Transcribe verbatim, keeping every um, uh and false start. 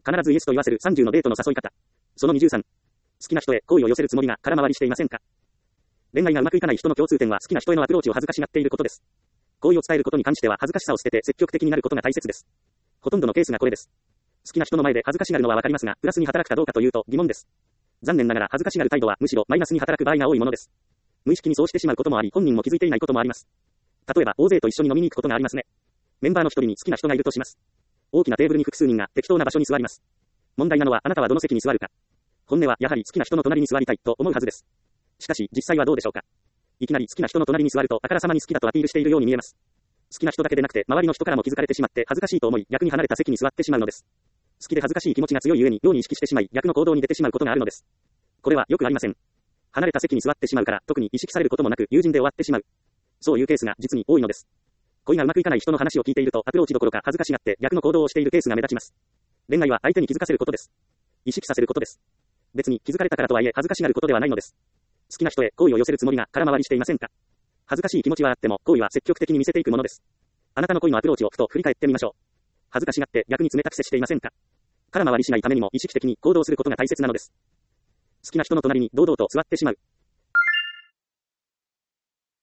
必ずイエスと言わせるさんじゅうのデートの誘い方。そのにじゅうさん。好きな人へ好意を寄せるつもりが空回りしていませんか？恋愛がうまくいかない人の共通点は好きな人へのアプローチを恥ずかしがっていることです。好意を伝えることに関しては恥ずかしさを捨てて積極的になることが大切です。ほとんどのケースがこれです。好きな人の前で恥ずかしがるのはわかりますが、プラスに働くかどうかというと疑問です。残念ながら恥ずかしがる態度はむしろマイナスに働く場合が多いものです。無意識にそうしてしまうこともあり、本人も気づいていないこともあります。例えば、大勢と一緒に飲みに行くことがありますね。メンバーの一人に好きな人がいるとします。大きなテーブルに複数人が適当な場所に座ります。問題なのはあなたはどの席に座るか。本音はやはり好きな人の隣に座りたいと思うはずです。しかし、実際はどうでしょうか。いきなり好きな人の隣に座るとあからさまに好きだとアピールしているように見えます。好きな人だけでなくて周りの人からも気づかれてしまって恥ずかしいと思い逆に離れた席に座ってしまうのです。好きで恥ずかしい気持ちが強いゆえに妙に意識してしまい逆の行動に出てしまうことがあるのです。これはよくありません。離れた席に座ってしまうから特に意識されることもなく友人で終わってしまう。そういうケースが実に多いのです。恋がうまくいかない人の話を聞いているとアプローチどころか恥ずかしがって逆の行動をしているケースが目立ちます。恋愛は相手に気づかせることです。意識させることです。別に気づかれたからとはいえ恥ずかしがることではないのです。好きな人へ好意を寄せるつもりが空回りしていませんか？恥ずかしい気持ちはあっても好意は積極的に見せていくものです。あなたの恋のアプローチをふと振り返ってみましょう。恥ずかしがって逆に冷たく接していませんか？空回りしないためにも意識的に行動することが大切なのです。好きな人の隣に堂々と座ってしまう。